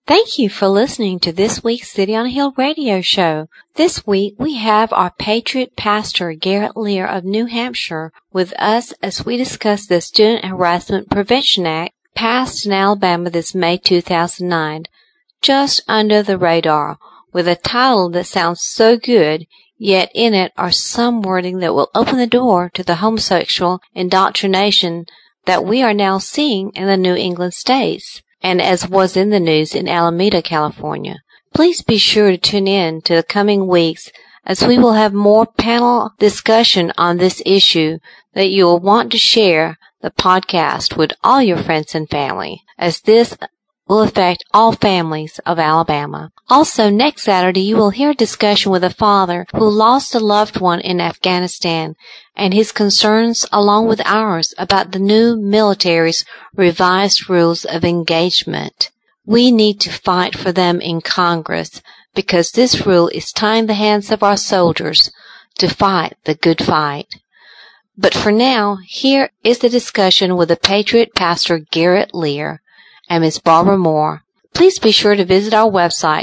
Thank you for listening to this week's City on a Hill radio show. This week we have our Patriot Pastor Garrett Lear of New Hampshire with us as we discuss the Student Harassment Prevention Act passed in Alabama this May 2009, just under the radar, with a title that sounds so good, yet in it are some wording that will open the door to the homosexual indoctrination that we are now seeing in the New England states, and as was in the news in Alameda, California. Please be sure to tune in to the coming weeks as we will have more panel discussion on this issue that you will want to share the podcast with all your friends and family, as this will affect all families of Alabama. Also, next Saturday you will hear a discussion with a father who lost a loved one in Afghanistan and his concerns along with ours about the new military's revised rules of engagement. We need to fight for them in Congress because this rule is tying the hands of our soldiers to fight the good fight. But for now, here is the discussion with the Patriot Pastor Garrett Lear and Ms. Barbara Moore. Please be sure to visit our website,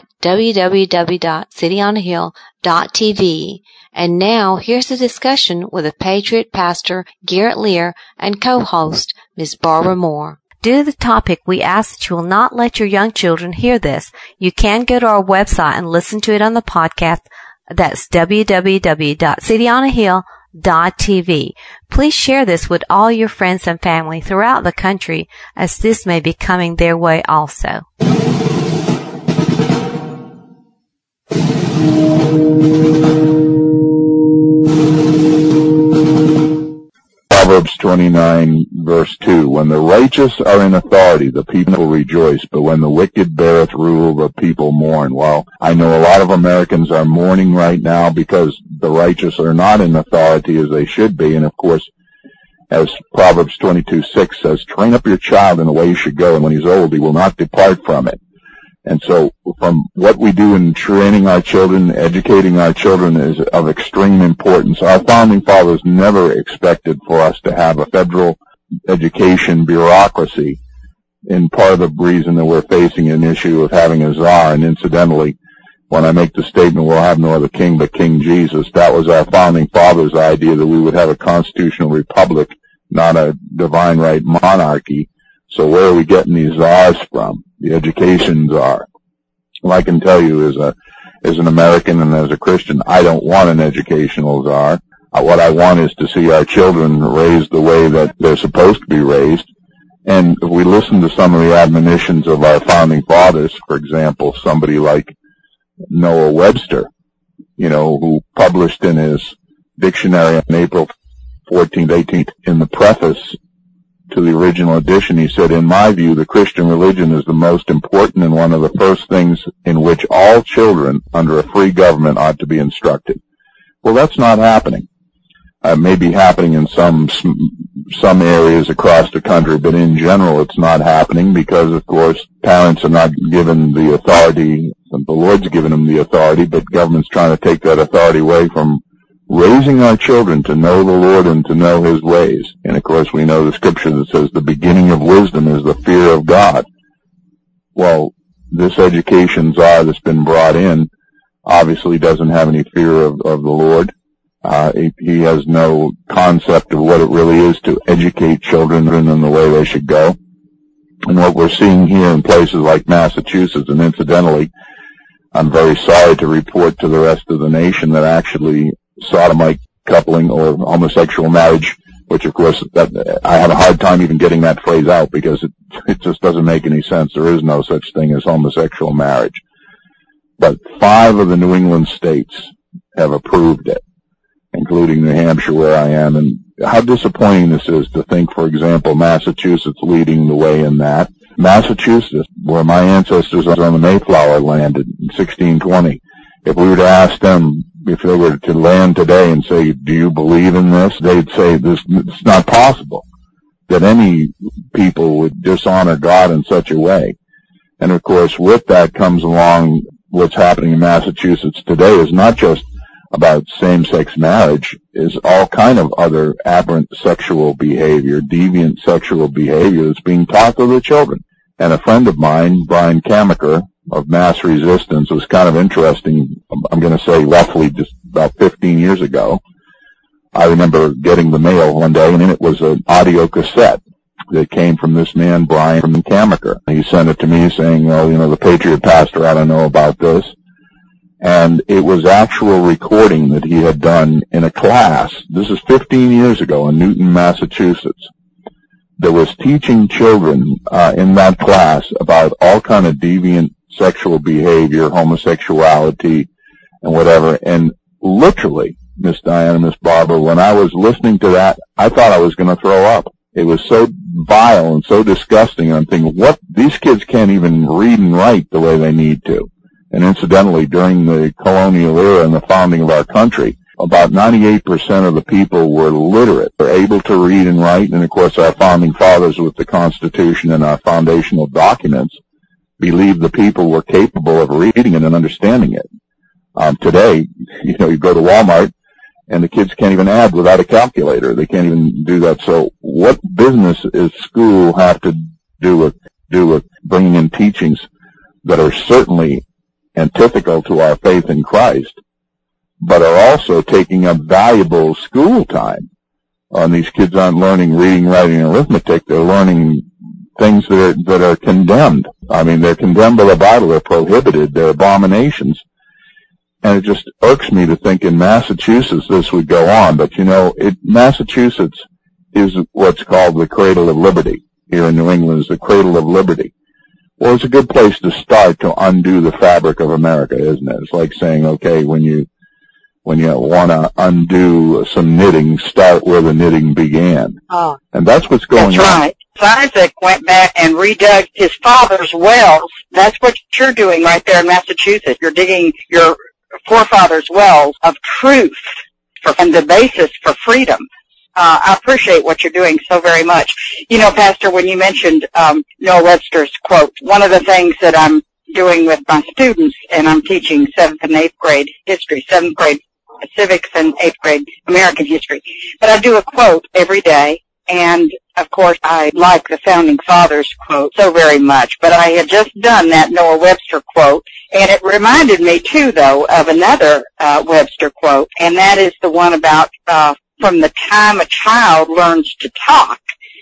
www.cityonahill.tv. And now, here's the discussion with the Patriot Pastor Garrett Lear and co-host Ms. Barbara Moore. Due to the topic, we ask that you will not let your young children hear this. You can go to our website and listen to it on the podcast. That's www.cityonahill.tv. Please share this with all your friends and family throughout the country, as this may be coming their way also. Proverbs 29, verse 2, When the righteous are in authority, the people rejoice, but when the wicked beareth rule, the people mourn. Well, I know a lot of Americans are mourning right now because the righteous are not in authority as they should be, and of course, as Proverbs 22:6 says, train up your child in the way he should go, and when he's old, he will not depart from it. And so from what we do in training our children, educating our children is of extreme importance. Our founding fathers never expected for us to have a federal education bureaucracy, in part of the reason that we're facing an issue of having a czar. And incidentally, when I make the statement, we'll have no other king but King Jesus, that was our founding fathers' idea, that we would have a constitutional republic, not a divine right monarchy. So where are we getting these czars from? The education czar. Well, I can tell you as an American and as a Christian, I don't want an educational czar. What I want is to see our children raised the way that they're supposed to be raised. And if we listen to some of the admonitions of our founding fathers, for example, somebody like Noah Webster, who published in his dictionary on April 14th, 18th, in the preface to the original edition, he said, in my view, the Christian religion is the most important and one of the first things in which all children under a free government ought to be instructed. Well, that's not happening. It may be happening in some areas across the country, but in general it's not happening because, of course, parents are not given the authority. The Lord's given them the authority, but government's trying to take that authority away from raising our children to know the Lord and to know His ways. And, of course, we know the scripture that says the beginning of wisdom is the fear of God. Well, this education czar that's been brought in obviously doesn't have any fear of the Lord. He has no concept of what it really is to educate children in the way they should go. And what we're seeing here in places like Massachusetts, and incidentally, I'm very sorry to report to the rest of the nation that actually sodomite coupling or homosexual marriage, which of course I have a hard time even getting that phrase out because it just doesn't make any sense. There is no such thing as homosexual marriage. But 5 of the New England states have approved it, including New Hampshire where I am. And how disappointing this is to think, for example, Massachusetts leading the way in that. Massachusetts, where my ancestors on the Mayflower landed in 1620, if we were to ask them, if they were to land today and say, do you believe in this? They'd say it's not possible that any people would dishonor God in such a way. And of course, with that comes along what's happening in Massachusetts today is not just about same-sex marriage, is all kind of other aberrant sexual behavior, deviant sexual behavior that's being taught to the children. And a friend of mine, Brian Kamaker, of mass resistance was kind of interesting. I'm going to say roughly just about 15 years ago. I remember getting the mail one day, and in it was an audio cassette that came from this man, Brian, from Kamaker. He sent it to me saying, well, you know, the Patriot pastor ought to know about this. And it was actual recording that he had done in a class. This is 15 years ago in Newton, Massachusetts. That was teaching children in that class about all kind of deviant sexual behavior, homosexuality, and whatever. And literally, Miss Diana, Miss Barbara, when I was listening to that, I thought I was going to throw up. It was so vile and so disgusting. And I'm thinking, what? These kids can't even read and write the way they need to. And incidentally, during the colonial era and the founding of our country, about 98% of the people were literate. They're able to read and write. And of course, our founding fathers with the Constitution and our foundational documents believed the people were capable of reading it and understanding it. Today, you know, you go to Walmart and the kids can't even add without a calculator. They can't even do that. So what business is school have to do with bringing in teachings that are certainly antithetical to our faith in Christ, but are also taking up valuable school time? And these kids aren't learning reading, writing, and arithmetic. They're learning things that are condemned. I mean, they're condemned by the Bible. They're prohibited. They're abominations. And it just irks me to think in Massachusetts this would go on. But, you know, Massachusetts is what's called the cradle of liberty. Here in New England is the cradle of liberty. Well, it's a good place to start to undo the fabric of America, isn't it? It's like saying, okay, when you want to undo some knitting, start where the knitting began. Oh, and that's what's going on. That's right. Isaac went back and redug his father's wells. That's what you're doing right there in Massachusetts. You're digging your forefathers' wells of truth and the basis for freedom. I appreciate what you're doing so very much. You know, Pastor, when you mentioned Noah Webster's quote, one of the things that I'm doing with my students, and I'm teaching 7th and 8th grade history, 7th grade civics and 8th grade American history, but I do a quote every day. And, of course, I like the Founding Fathers quote so very much, but I had just done that Noah Webster quote, and it reminded me, too, though, of another Webster quote, and that is the one about from the time a child learns to talk,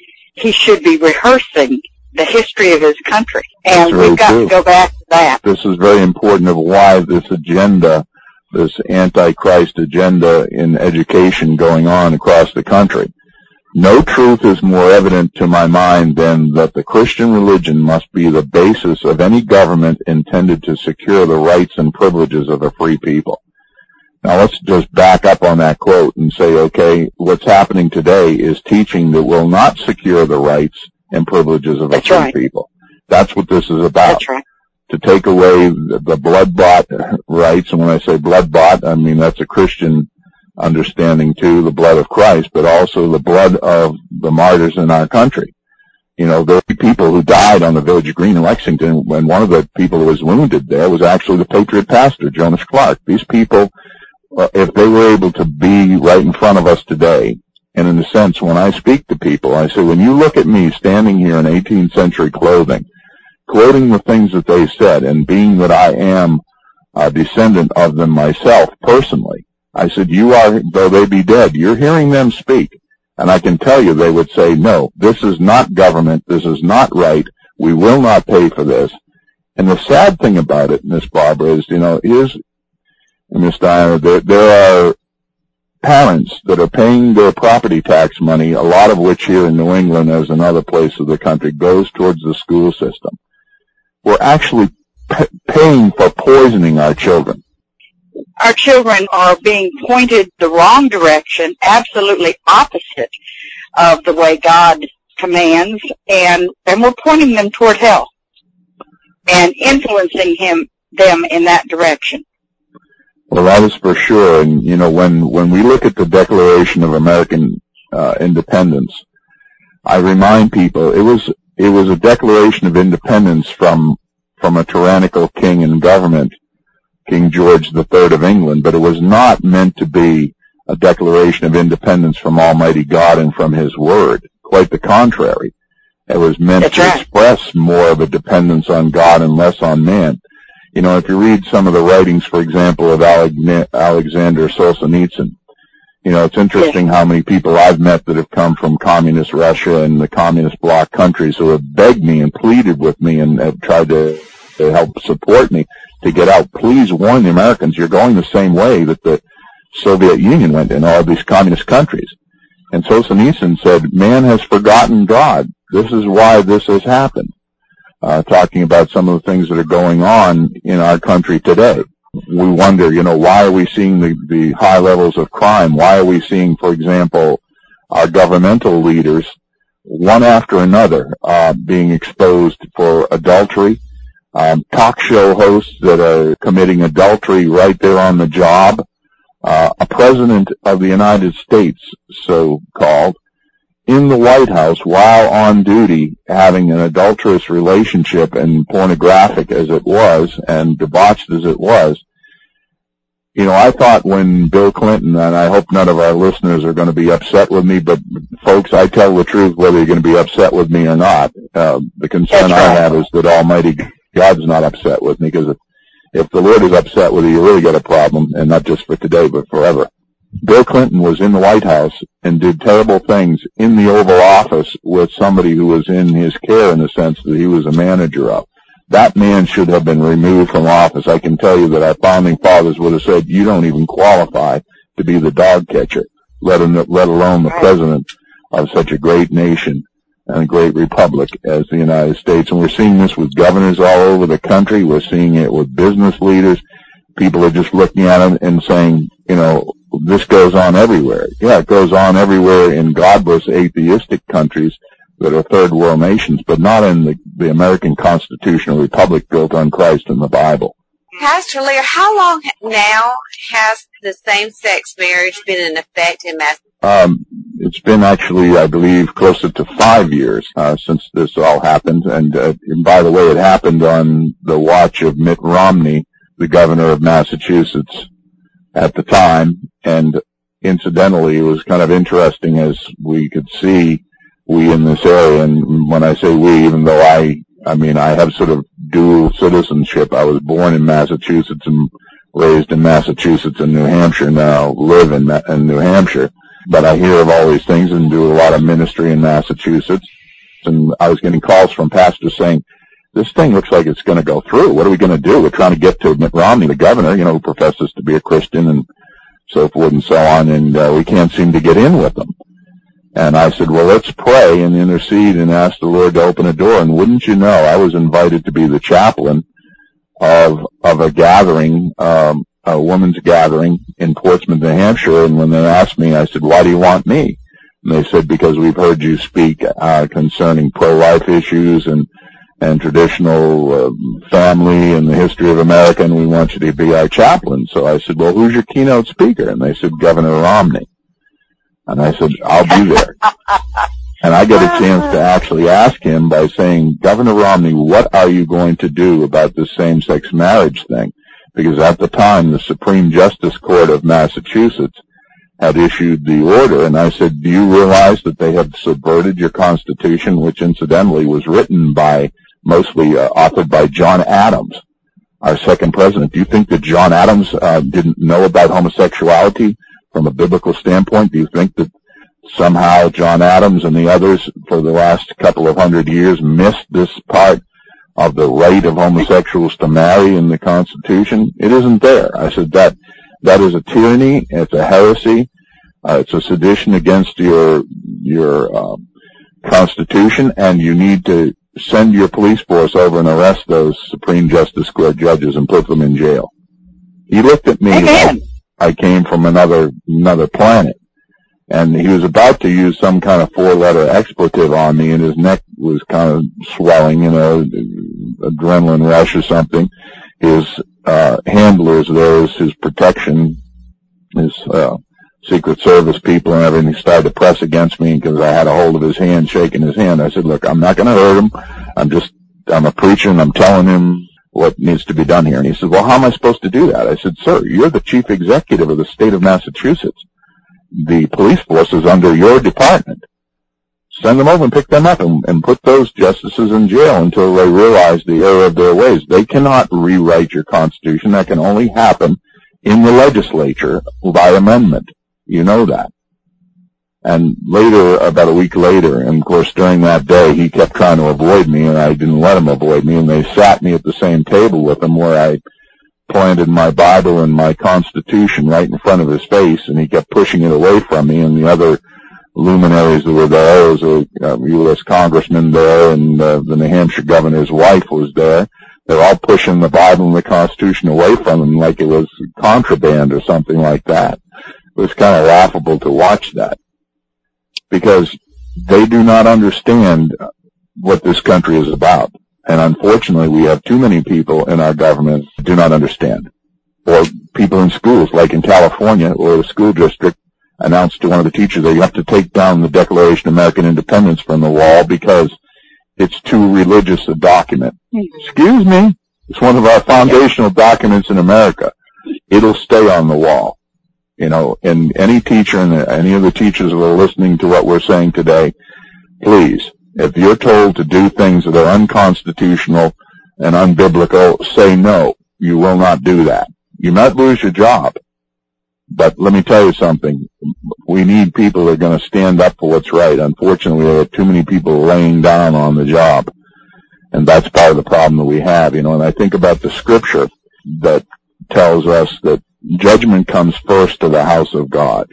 he should be rehearsing the history of his country. And we've got to go back to that. This is very important of why this agenda, this Antichrist agenda in education going on across the country. No truth is more evident to my mind than that the Christian religion must be the basis of any government intended to secure the rights and privileges of a free people. Now let's just back up on that quote and say, okay, what's happening today is teaching that will not secure the rights and privileges of a free people. That's what this is about. That's right. To take away the blood-bought rights, and when I say blood-bought, I mean that's a Christian understanding too, the blood of Christ, but also the blood of the martyrs in our country. You know, there were people who died on the Village Green in Lexington, when one of the people who was wounded there was actually the Patriot pastor, Jonas Clark. These people, if they were able to be right in front of us today, and in a sense, when I speak to people, I say, when you look at me standing here in 18th century clothing the things that they said, and being that I am a descendant of them myself personally, I said, you are, though they be dead, you're hearing them speak. And I can tell you they would say, no, this is not government, this is not right, we will not pay for this. And the sad thing about it, Miss Barbara, is, you know, Miss Diana, there are parents that are paying their property tax money, a lot of which here in New England, as in other places of the country, goes towards the school system. We're actually paying for poisoning our children. Our children are being pointed the wrong direction, absolutely opposite of the way God commands, and we're pointing them toward hell and influencing them in that direction. Well, that is for sure. And, you know, when we look at the Declaration of American Independence, I remind people it was a declaration of independence from a tyrannical king and government, King George III of England, but it was not meant to be a declaration of independence from Almighty God and from His Word. Quite the contrary. It was meant to express more of a dependence on God and less on man. You know, if you read some of the writings, for example, of Alexander Solzhenitsyn, you know, it's interesting how many people I've met that have come from communist Russia and the communist bloc countries who have begged me and pleaded with me and have tried to help support me to get out. Please warn the Americans, you're going the same way that the Soviet Union went in all these communist countries. And Solzhenitsyn said, man has forgotten God. This is why this has happened. Talking about some of the things that are going on in our country today. We wonder, you know, why are we seeing the high levels of crime? Why are we seeing, for example, our governmental leaders, one after another, being exposed for adultery? Talk show hosts that are committing adultery right there on the job. A president of the United States, so-called, in the White House while on duty having an adulterous relationship, and pornographic as it was and debauched as it was. You know, I thought when Bill Clinton, and I hope none of our listeners are going to be upset with me, but folks, I tell the truth whether you're going to be upset with me or not. The concern I have is that Almighty God's not upset with me, because if the Lord is upset with you really got a problem, and not just for today but forever. Bill Clinton was in the White House and did terrible things in the Oval Office with somebody who was in his care in the sense that he was a manager of. That man should have been removed from office. I can tell you that our founding fathers would have said, you don't even qualify to be the dog catcher, let alone the president of such a great nation and a great republic as the United States. And we're seeing this with governors all over the country. We're seeing it with business leaders. People are just looking at it and saying, you know, this goes on everywhere. Yeah, it goes on everywhere in godless, atheistic countries that are third world nations, but not in the American constitutional republic built on Christ and the Bible. Pastor Lear, how long now has the same-sex marriage been in effect in Massachusetts? It's been actually, I believe, closer to 5 years since this all happened. And by the way, it happened on the watch of Mitt Romney, the governor of Massachusetts at the time. And incidentally, it was kind of interesting, as we could see, we in this area, and when I say we, even though I have sort of dual citizenship. I was born in Massachusetts and raised in Massachusetts and New Hampshire, now live in New Hampshire. But I hear of all these things and do a lot of ministry in Massachusetts. And I was getting calls from pastors saying, this thing looks like it's going to go through. What are we going to do? We're trying to get to Mitt Romney, the governor, you know, who professes to be a Christian and so forth and so on, and we can't seem to get in with them. And I said, well, let's pray and intercede and ask the Lord to open a door. And wouldn't you know, I was invited to be the chaplain of a gathering, a women's gathering in Portsmouth, New Hampshire. And when they asked me, I said, why do you want me? And they said, because we've heard you speak concerning pro-life issues and traditional family and the history of America, and we want you to be our chaplain. So I said, well, who's your keynote speaker? And they said, Governor Romney. And I said, I'll be there. And I get a chance to actually ask him by saying, Governor Romney, what are you going to do about this same-sex marriage thing? Because at the time, the Supreme Justice Court of Massachusetts had issued the order, and I said, do you realize that they have subverted your Constitution, which incidentally was written by, mostly authored by John Adams, our second president? Do you think that John Adams didn't know about homosexuality from a biblical standpoint? Do you think that somehow John Adams and the others for the last couple of 100 years missed this part of the right of homosexuals to marry in the Constitution? It isn't there. I said that is a tyranny, it's a heresy, it's a sedition against your Constitution, and you need to send your police force over and arrest those Supreme Justice Court judges and put them in jail. He looked at me like I came from another planet, and he was about to use some kind of four-letter expletive on me, and his neck was kind of swelling, you know, adrenaline rush or something. His handlers there, his protection, his Secret Service people and everything started to press against me because I had a hold of his hand, shaking his hand. I said, look, I'm not going to hurt him. I'm a preacher, and I'm telling him what needs to be done here. And he said, well, how am I supposed to do that? I said, sir, you're the chief executive of the state of Massachusetts. The police force is under your department. send them over and pick them up and put those justices in jail until they realize the error of their ways. They cannot rewrite your Constitution. That can only happen in the legislature by amendment. You know that. And later, about a week later, and of course during that day, he kept trying to avoid me, and I didn't let him avoid me, and they sat me at the same table with him where I planted my Bible and my Constitution right in front of his face, and he kept pushing it away from me, and the other luminaries that were there, there was a U.S. congressman there, and the New Hampshire governor's wife was there. They're all pushing the Bible and the Constitution away from him like it was contraband or something like that. It was kind of laughable to watch that, because they do not understand what this country is about. And unfortunately, we have too many people in our government who do not understand. Or people in schools, like in California, where the school district announced to one of the teachers that you have to take down the Declaration of American Independence from the wall because it's too religious a document. Excuse me. It's one of our foundational documents in America. It'll stay on the wall. You know, and any teacher and any of the teachers that are listening to what we're saying today, please, if you're told to do things that are unconstitutional and unbiblical, say no. You will not do that. You might lose your job. But let me tell you something. We need people that are going to stand up for what's right. Unfortunately, we have too many people laying down on the job. And that's part of the problem that we have, you know. And I think about the scripture that tells us that judgment comes first to the house of God.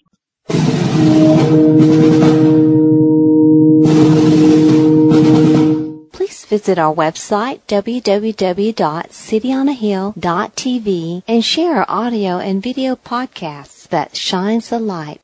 Please visit our website, www.cityonahill.tv, and share our audio and video podcasts that shines the light.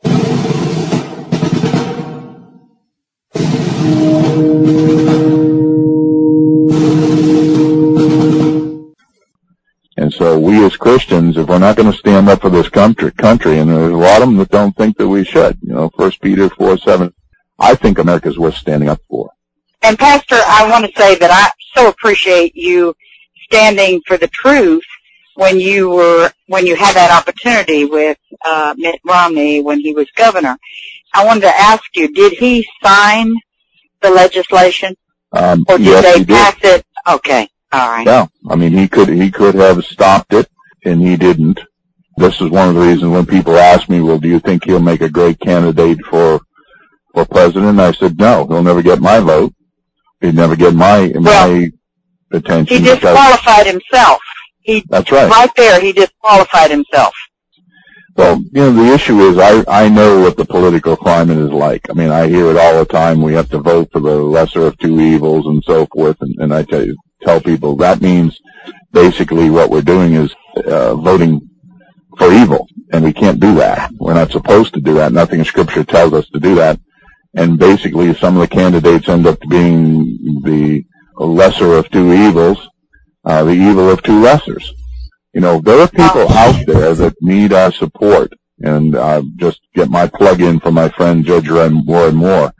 And so we as Christians, if we're not going to stand up for this country, and there's a lot of them that don't think that we should, you know, 1 Peter 4:7, I think America's worth standing up for. And Pastor, I want to say that I so appreciate you standing for the truth when you had that opportunity with Mitt Romney when he was governor. I wanted to ask you, did he sign the legislation? Or did they pass it? Okay. All right. Yeah. I mean, he could have stopped it, and he didn't. This is one of the reasons when people ask me, well, do you think he'll make a great candidate for president? I said, no, he'll never get my vote. He'd never get my attention. He disqualified himself. That's right. Right there, he disqualified himself. Well, you know, the issue is I know what the political climate is like. I mean, I hear it all the time. We have to vote for the lesser of two evils and so forth. And I tell people that means basically what we're doing is voting for evil. And we can't do that. We're not supposed to do that. Nothing in Scripture tells us to do that. And basically some of the candidates end up being the lesser of two evils, the evil of two lessers. You know, there are people out there that need our support. And just get my plug in for my friend Judge Warren Moore.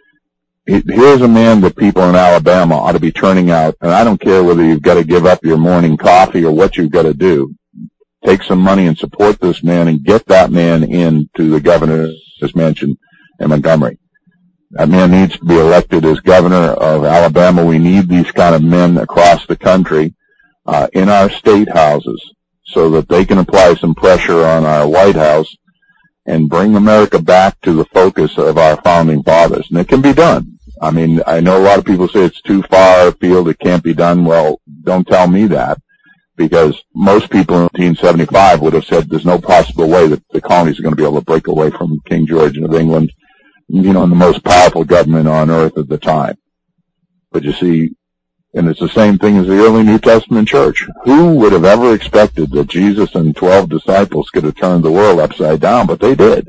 Here's a man that people in Alabama ought to be turning out, and I don't care whether you've got to give up your morning coffee or what you've got to do. Take some money and support this man and get that man into the governor's mansion in Montgomery. That man needs to be elected as governor of Alabama. We need these kind of men across the country in our state houses so that they can apply some pressure on our White House and bring America back to the focus of our founding fathers. And it can be done. I mean, I know a lot of people say it's too far afield, it can't be done. Well, don't tell me that, because most people in 1875 would have said there's no possible way that the colonies are going to be able to break away from King George of England, you know, and the most powerful government on earth at the time. But you see, and it's the same thing as the early New Testament church. Who would have ever expected that Jesus and 12 disciples could have turned the world upside down? But they did.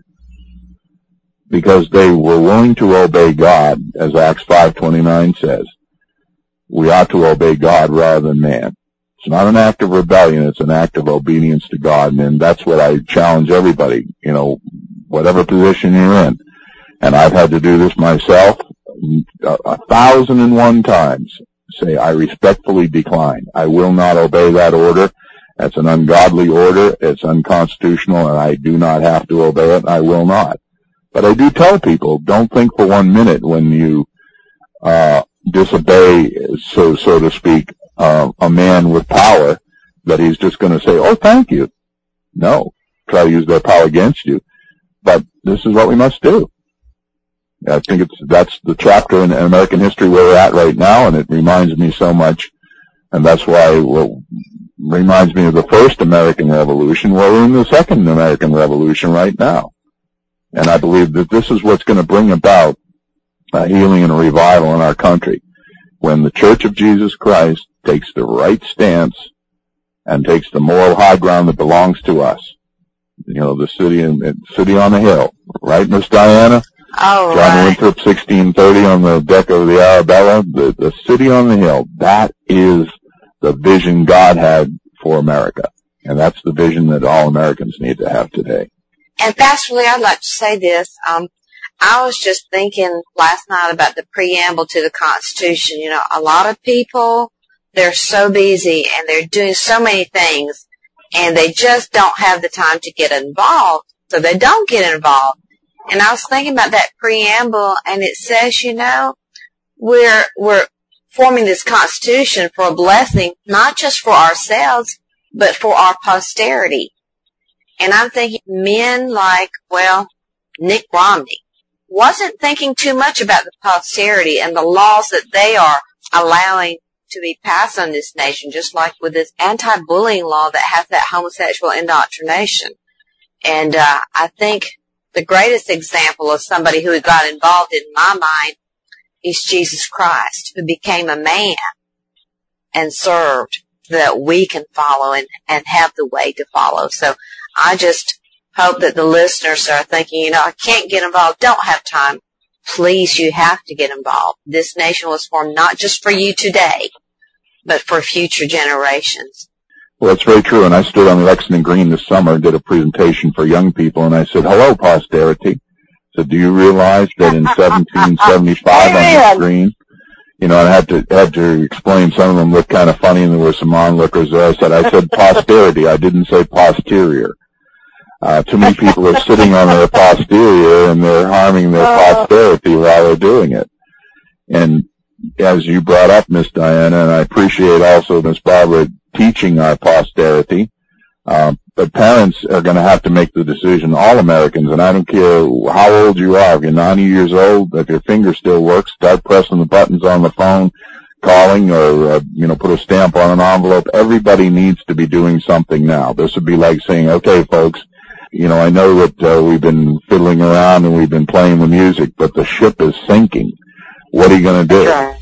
Because they were willing to obey God, as Acts 5:29 says. We ought to obey God rather than man. It's not an act of rebellion, it's an act of obedience to God. And that's what I challenge everybody, you know, whatever position you're in. And I've had to do this myself 1,001 times. Say, I respectfully decline. I will not obey that order. That's an ungodly order. It's unconstitutional, and I do not have to obey it, and I will not. But I do tell people, don't think for 1 minute when you disobey, so to speak, a man with power, that he's just going to say, oh, thank you. No, try to use their power against you. But this is what we must do. I think that's the chapter in American history where we're at right now, and it reminds me so much. And that's why it reminds me of the first American Revolution. Well, we're in the second American Revolution right now. And I believe that this is what's going to bring about a healing and a revival in our country. When the Church of Jesus Christ takes the right stance and takes the moral high ground that belongs to us. You know, the city on the hill. Right, Miss Diana? Oh, John Winthrop, 1630 on the deck of the Arabella. The city on the hill. That is the vision God had for America. And that's the vision that all Americans need to have today. And Pastor Lee, I'd like to say this. I was just thinking last night about the preamble to the Constitution. You know, a lot of people, they're so busy and they're doing so many things, and they just don't have the time to get involved, so they don't get involved. And I was thinking about that preamble, and it says, you know, we're forming this Constitution for a blessing, not just for ourselves, but for our posterity. And I'm thinking men like, well, Nick Romney wasn't thinking too much about the posterity and the laws that they are allowing to be passed on this nation, just like with this anti-bullying law that has that homosexual indoctrination. And I think the greatest example of somebody who got involved in my mind is Jesus Christ, who became a man and served so that we can follow and have the way to follow. So I just hope that the listeners are thinking, you know, I can't get involved, don't have time. Please, you have to get involved. This nation was formed not just for you today, but for future generations. Well, that's very true. And I stood on Lexington Green this summer and did a presentation for young people, and I said, hello, posterity. I said, do you realize that in 1775 on this green, you know, I had to explain, some of them looked kind of funny, and there were some onlookers there. I said posterity. I didn't say posterior. Too many people are sitting on their posterior, and they're harming their posterity while they're doing it. And as you brought up, Miss Diana, and I appreciate also Miss Barbara teaching our posterity, but parents are going to have to make the decision, all Americans, and I don't care how old you are. If you're 90 years old, if your finger still works, start pressing the buttons on the phone, calling, or, put a stamp on an envelope. Everybody needs to be doing something now. This would be like saying, okay, folks, you know, I know that we've been fiddling around and we've been playing the music, but the ship is sinking. What are you going to do? Right.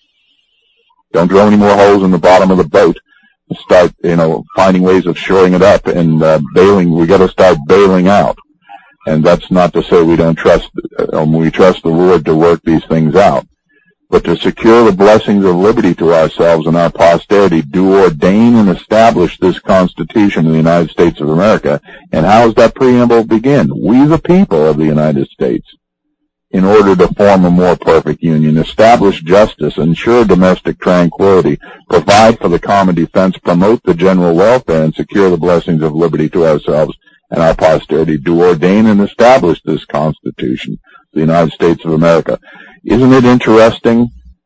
Don't drill any more holes in the bottom of the boat. Start, finding ways of shoring it up and bailing. We got to start bailing out. And that's not to say we don't trust. We trust the Lord to work these things out. But to secure the blessings of liberty to ourselves and our posterity, do ordain and establish this Constitution of the United States of America. And how does that preamble begin? We, the people of the United States, in order to form a more perfect union, establish justice, ensure domestic tranquility, provide for the common defense, promote the general welfare, and secure the blessings of liberty to ourselves and our posterity, do ordain and establish this Constitution, the United States of America. Isn't it interesting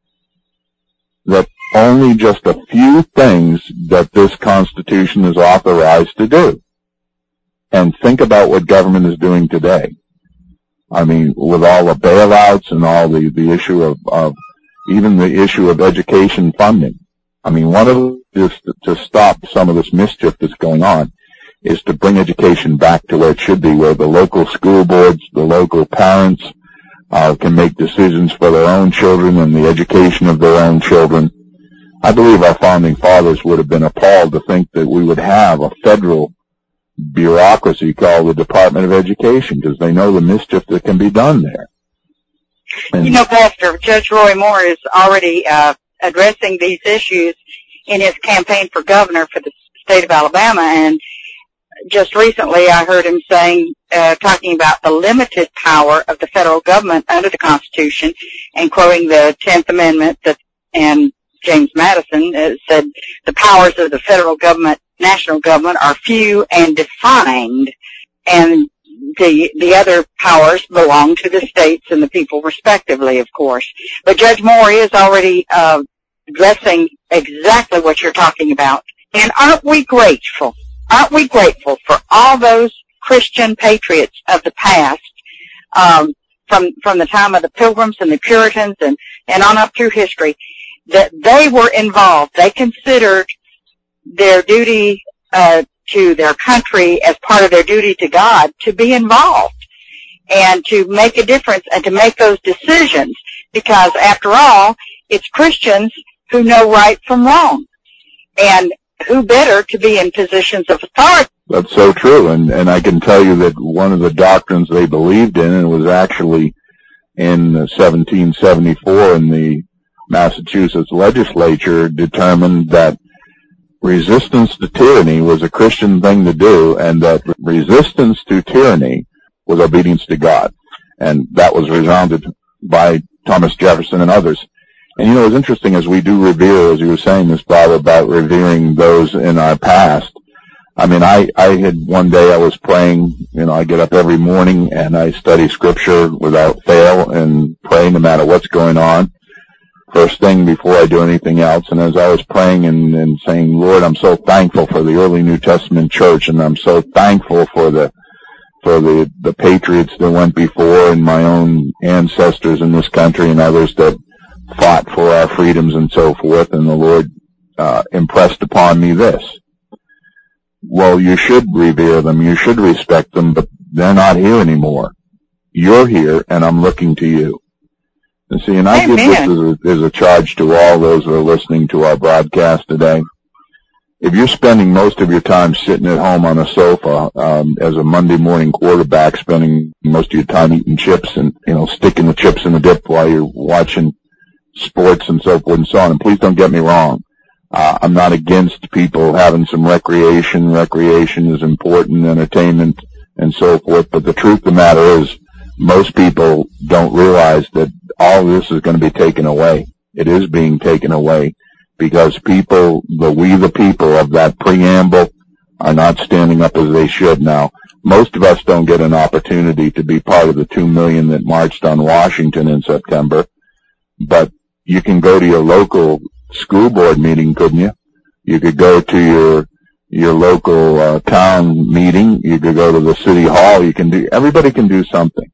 that only just a few things that this Constitution is authorized to do? And think about what government is doing today. I mean, with all the bailouts and all the issue of even the issue of education funding. I mean, one of them is to stop some of this mischief that's going on is to bring education back to where it should be, where the local school boards, the local parents, can make decisions for their own children and the education of their own children. I believe our founding fathers would have been appalled to think that we would have a federal bureaucracy called the Department of Education, because they know the mischief that can be done there. And Pastor, Judge Roy Moore is already addressing these issues in his campaign for governor for the state of Alabama, and just recently I heard him talking about the limited power of the federal government under the Constitution, and quoting the 10th Amendment and James Madison said the powers of the federal government, national government, are few and defined. And the other powers belong to the states and the people respectively, of course. But Judge Moore is already addressing exactly what you're talking about. And aren't we grateful? Aren't we grateful for all those Christian patriots of the past, from the time of the Pilgrims and the Puritans and on up through history, that they were involved. They considered their duty to their country as part of their duty to God to be involved and to make a difference and to make those decisions, because after all, it's Christians who know right from wrong, and who better to be in positions of authority. That's so true, and I can tell you that one of the doctrines they believed in, and it was actually in 1774 in the Massachusetts legislature, determined that resistance to tyranny was a Christian thing to do, and that resistance to tyranny was obedience to God. And that was resounded by Thomas Jefferson and others. And it's interesting, as we do revere, as you were saying, Miss Bob, about revering those in our past. I mean, I had one day I was praying, I get up every morning and I study scripture without fail and pray no matter what's going on. First thing before I do anything else. And as I was praying and saying, Lord, I'm so thankful for the early New Testament church, and I'm so thankful for the patriots that went before, and my own ancestors in this country and others that fought for our freedoms and so forth. And the Lord impressed upon me this. Well, you should revere them, you should respect them, but they're not here anymore. You're here, and I'm looking to you. And see, and I give this as a charge to all those who are listening to our broadcast today. If you're spending most of your time sitting at home on a sofa, as a Monday morning quarterback, spending most of your time eating chips and, sticking the chips in the dip while you're watching sports and so forth and so on, and please don't get me wrong. I'm not against people having some recreation. Recreation is important, entertainment and so forth, but the truth of the matter is most people don't realize that all of this is going to be taken away. It is being taken away because people, we the people of that preamble, are not standing up as they should now. Most of us don't get an opportunity to be part of the 2 million that marched on Washington in September, but you can go to your local school board meeting, couldn't you? You could go to your local town meeting. You could go to the city hall. Everybody can do something.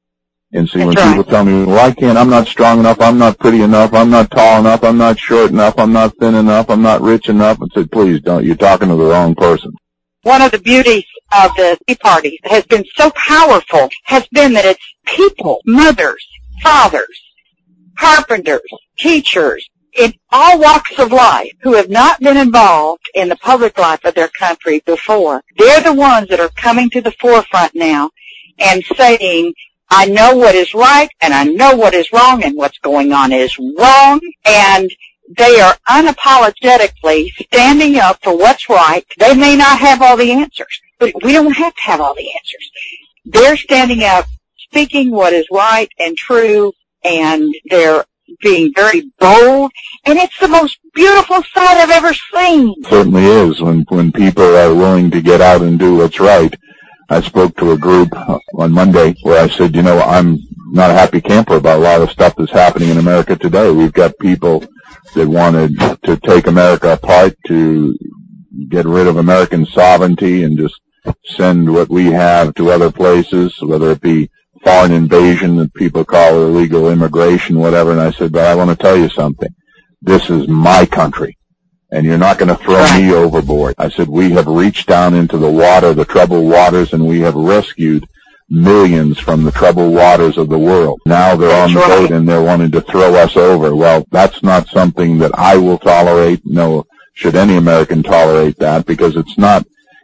And see, when people tell me, well, I can't, I'm not strong enough, I'm not pretty enough, I'm not tall enough, I'm not short enough, I'm not thin enough, I'm not rich enough, I said, please don't, you're talking to the wrong person. One of the beauties of the Tea Party that has been so powerful has been that it's people, mothers, fathers, carpenters, teachers, in all walks of life who have not been involved in the public life of their country before. They're the ones that are coming to the forefront now and saying, I know what is right and I know what is wrong, and what's going on is wrong, and they are unapologetically standing up for what's right. They may not have all the answers, but we don't have to have all the answers. They're standing up, speaking what is right and true, and they're being very bold, and it's the most beautiful sight I've ever seen. It certainly is, when people are willing to get out and do what's right. I spoke to a group on Monday where I said, I'm not a happy camper about a lot of stuff that's happening in America today. We've got people that wanted to take America apart, to get rid of American sovereignty and just send what we have to other places, whether it be foreign invasion that people call illegal immigration, whatever. And I said, but I want to tell you something. This is my country, and you're not going to throw me overboard. I said, we have reached down into the water, the troubled waters, and we have rescued millions from the troubled waters of the world. Now they're on the boat and they're wanting to throw us over. Well, that's not something that I will tolerate. No, should any American tolerate that, because it's not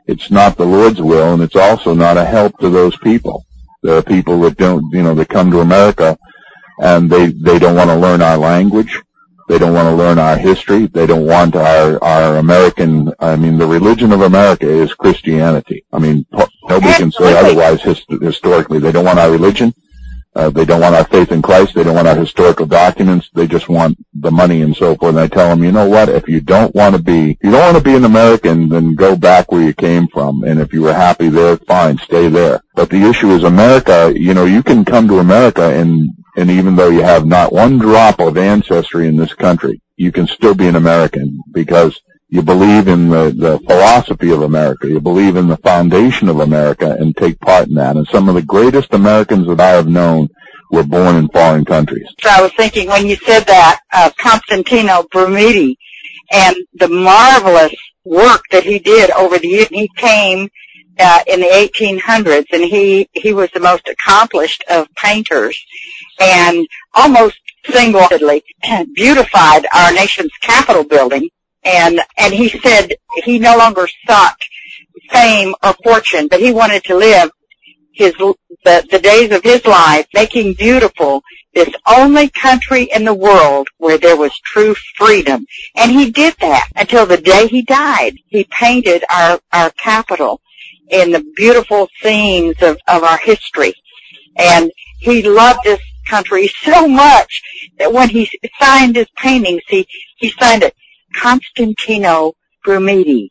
the Lord's will, and it's also not a help to those people. There are people that that come to America and they don't want to learn our language. They don't want to learn our history. They don't want our American, the religion of America is Christianity. Nobody can say otherwise historically. They don't want our religion. They don't want our faith in Christ. They don't want our historical documents. They just want the money and so forth. And I tell them, you know what? If you don't want to be an American, then go back where you came from. And if you were happy there, fine, stay there. But the issue is America, you can come to America and even though you have not one drop of ancestry in this country, you can still be an American because you believe in the philosophy of America. You believe in the foundation of America and take part in that. And some of the greatest Americans that I have known were born in foreign countries. So I was thinking when you said that, Constantino Brumidi and the marvelous work that he did over the years. He came in the 1800s, and he was the most accomplished of painters and almost single-handedly beautified our nation's Capitol building. And he said he no longer sought fame or fortune, but he wanted to live the days of his life making beautiful this only country in the world where there was true freedom. And he did that until the day he died. He painted our Capitol in the beautiful scenes of our history. And he loved this country so much that when he signed his paintings, he signed it Constantino Brumidi,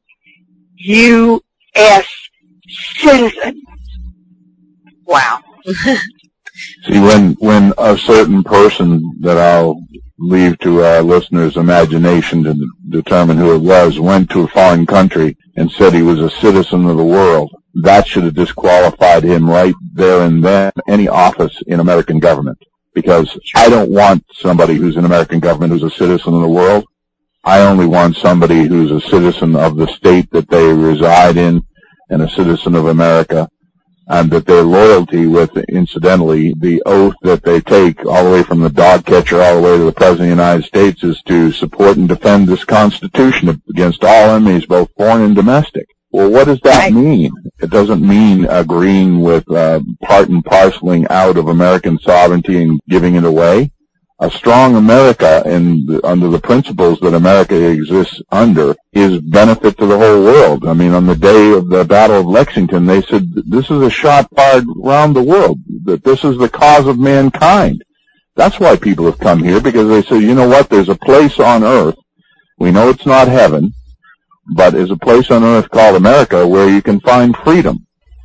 U.S. citizen. Wow. See, when a certain person that I'll leave to our listeners' imagination to determine who it was, went to a foreign country and said he was a citizen of the world, that should have disqualified him right there and then any office in American government. Because I don't want somebody who's in American government who's a citizen of the world. I only want somebody who's a citizen of the state that they reside in and a citizen of America, and that their loyalty with, incidentally, the oath that they take all the way from the dog catcher all the way to the President of the United States is to support and defend this Constitution against all enemies, both foreign and domestic. Well, what does that mean? It doesn't mean agreeing with part and parceling out of American sovereignty and giving it away. A strong America, under the principles that America exists under, is benefit to the whole world. I mean, on the day of the Battle of Lexington, they said this is a shot fired around the world, that this is the cause of mankind. That's why people have come here, because they say, you know what, there's a place on earth, we know it's not heaven, but there's a place on earth called America where you can find freedom.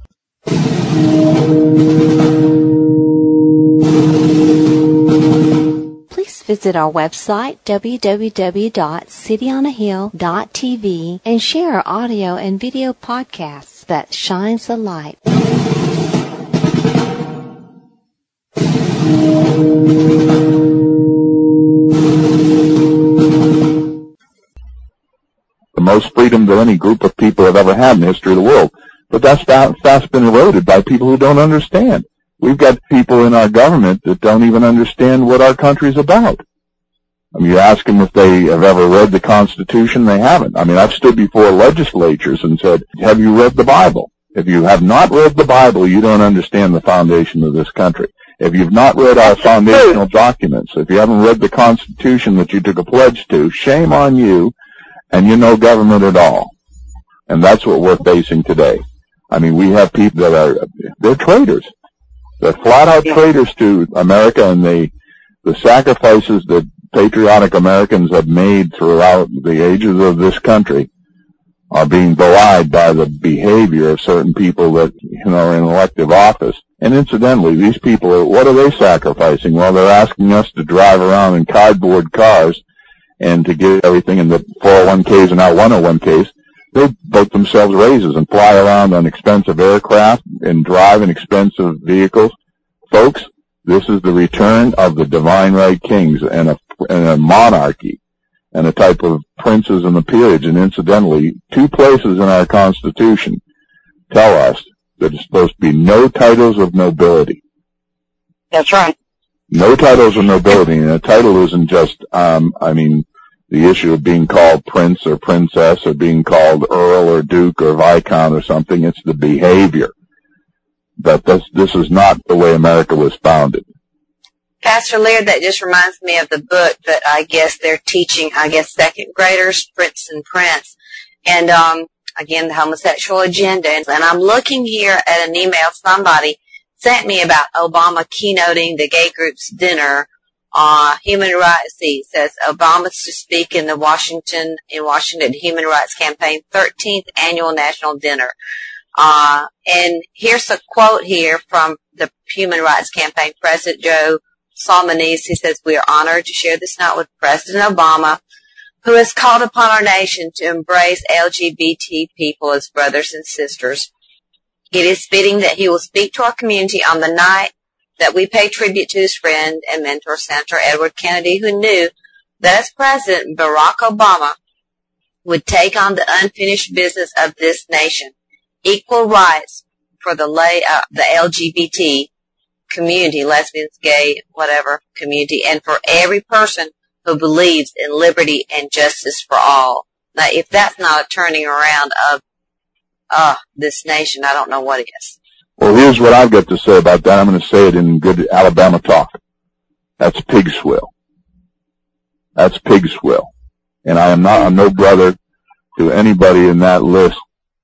Please visit our website, www.cityonahill.tv, and share our audio and video podcasts that shines the light. The most freedom that any group of people have ever had in the history of the world. But that's fast been eroded by people who don't understand. We've got people in our government that don't even understand what our country's about. I mean, you ask them if they have ever read the Constitution, they haven't. I mean, I've stood before legislatures and said, have you read the Bible? If you have not read the Bible, you don't understand the foundation of this country. If you've not read our foundational documents, if you haven't read the Constitution that you took a pledge to, shame on you, and you know government at all. And that's what we're facing today. I mean, we have people that they're traitors. They're flat-out traitors to America, and the sacrifices that patriotic Americans have made throughout the ages of this country are being belied by the behavior of certain people that, are in elective office. And incidentally, these people, what are they sacrificing? Well, they're asking us to drive around in cardboard cars and to get everything in the 401ks and now 101ks. They boat themselves raises and fly around on expensive aircraft and drive in expensive vehicles. Folks, this is the return of the divine right kings and a monarchy and a type of princes in the peerage. And incidentally, 2 places in our Constitution tell us that it's supposed to be no titles of nobility. That's right. No titles of nobility. And a title isn't just, the issue of being called prince or princess or being called earl or duke or viscount or something. It's the behavior. But this is not the way America was founded. Pastor Laird, that just reminds me of the book that I guess they're teaching, second graders, Prince and Prince. And, again, the homosexual agenda. And I'm looking here at an email somebody sent me about Obama keynoting the gay group's dinner. Human Rights, he says Obama's to speak in Washington Human Rights Campaign 13th Annual National Dinner. And here's a quote here from the Human Rights Campaign President Joe Salmonese. He says, "We are honored to share this night with President Obama, who has called upon our nation to embrace LGBT people as brothers and sisters. It is fitting that he will speak to our community on the night that we pay tribute to his friend and mentor, Senator Edward Kennedy, who knew that as President, Barack Obama would take on the unfinished business of this nation, equal rights for the LGBT community, lesbians, gay, whatever community, and for every person who believes in liberty and justice for all." Now, if that's not a turning around of this nation, I don't know what is. Well, here's what I've got to say about that. I'm going to say it in good Alabama talk. That's pig swill. That's pig swill. And I'm no brother to anybody in that list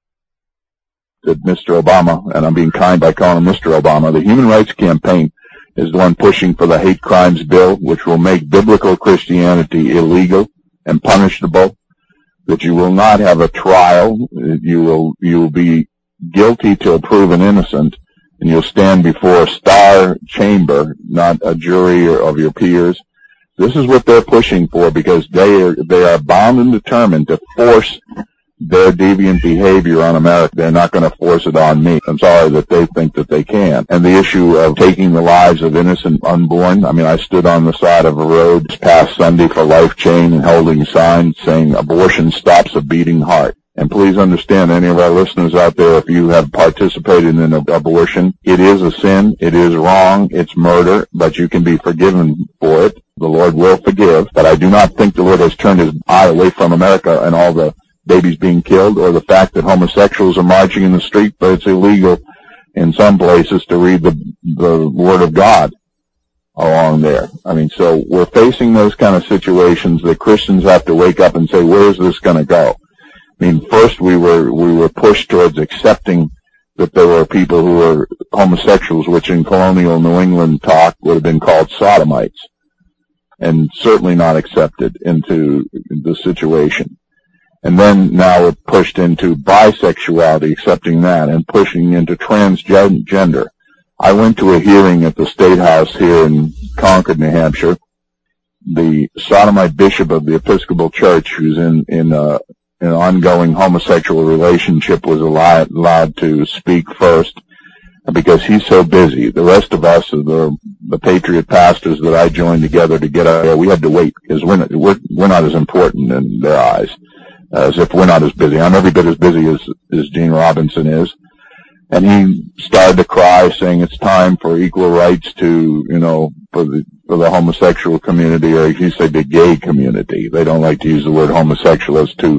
that Mr. Obama, and I'm being kind by calling him Mr. Obama. The Human Rights Campaign is the one pushing for the hate crimes bill, which will make biblical Christianity illegal and punishable, that you will not have a trial. You will be guilty till proven innocent, and you'll stand before a star chamber, not a jury of your peers. This is what they're pushing for, because they are bound and determined to force their deviant behavior on America. They're not going to force it on me. I'm sorry that they think that they can. And the issue of taking the lives of innocent unborn, I mean, I stood on the side of a road this past Sunday for Life Chain and holding signs saying abortion stops a beating heart. And please understand, any of our listeners out there, if you have participated in an abortion, it is a sin, it is wrong, it's murder, but you can be forgiven for it. The Lord will forgive. But I do not think the Lord has turned his eye away from America and all the babies being killed, or the fact that homosexuals are marching in the street, but it's illegal in some places to read the Word of God along there. I mean, so we're facing those kind of situations that Christians have to wake up and say, where's this going to go? I mean, first we were pushed towards accepting that there were people who were homosexuals, which in colonial New England talk would have been called sodomites, and certainly not accepted into the situation. And then now we're pushed into bisexuality, accepting that, and pushing into transgender. I went to a hearing at the State House here in Concord, New Hampshire. The sodomite bishop of the Episcopal Church, who's in an ongoing homosexual relationship, was allowed to speak first because he's so busy. The rest of us, the patriot pastors that I joined together to get out there, we had to wait because we're not as important in their eyes, as if we're not as busy. I'm every bit as busy as Gene Robinson is. And he started to cry, saying it's time for equal rights to, for the homosexual community, or he said the gay community. They don't like to use the word homosexual as too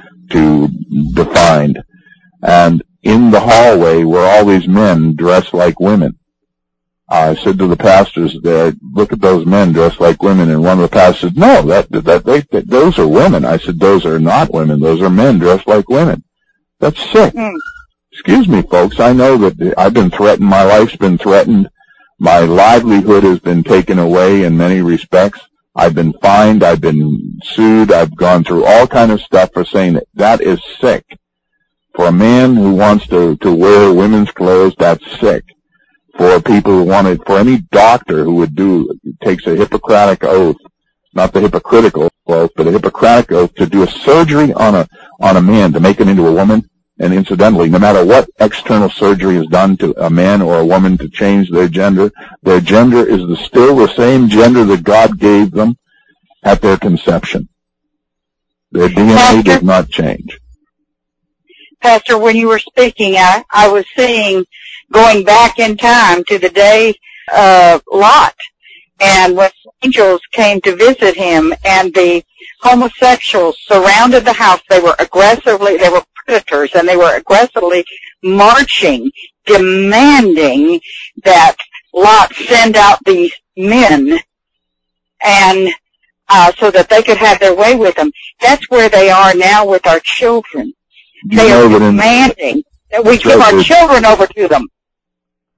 defined. And in the hallway were all these men dressed like women. I said to the pastors there, look at those men dressed like women. And one of the pastors said, no, those are women. I said, those are not women. Those are men dressed like women. That's sick. Excuse me, folks. I know that I've been threatened. My life's been threatened. My livelihood has been taken away in many respects. I've been fined. I've been sued. I've gone through all kind of stuff for saying that. That is sick. For a man who wants to wear women's clothes, that's sick. For people who want it, for any doctor who takes a Hippocratic oath, not the hypocritical oath, but a Hippocratic oath to do a surgery on a man to make him into a woman. And incidentally, no matter what external surgery is done to a man or a woman to change their gender is still the same gender that God gave them at their conception. Their DNA does not change. Pastor, when you were speaking, I was seeing going back in time to the day of Lot, and when angels came to visit him, and the homosexuals surrounded the house. They were predators, and they were aggressively marching, demanding that Lot send out these men, and so that they could have their way with them. That's where they are now with our children. They are demanding that we give our children over to them.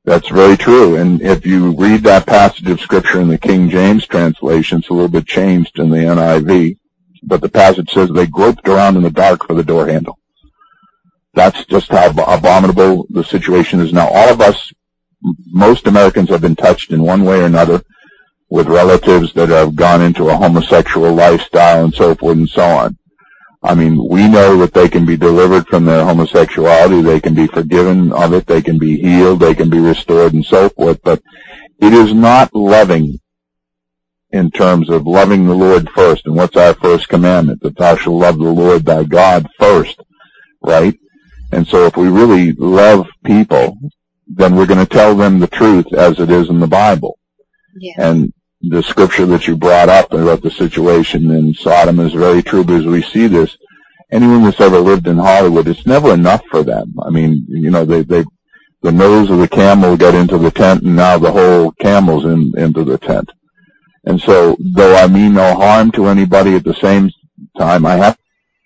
That's very true. And if you read that passage of Scripture in the King James translation, it's a little bit changed in the NIV, but the passage says they groped around in the dark for the door handle. That's just how abominable the situation is now. All of us, most Americans, have been touched in one way or another with relatives that have gone into a homosexual lifestyle and so forth and so on. I mean, we know that they can be delivered from their homosexuality, they can be forgiven of it, they can be healed, they can be restored and so forth, but it is not loving in terms of loving the Lord first. And what's our first commandment? That thou shalt love the Lord thy God first, right? And so if we really love people, then we're going to tell them the truth as it is in the Bible. Yeah. And the scripture that you brought up about the situation in Sodom is very true, because we see this. Anyone that's ever lived in Hollywood, it's never enough for them. I mean, you know, the nose of the camel got into the tent, and now the whole camel's into the tent. And so, though I mean no harm to anybody, at the same time, I have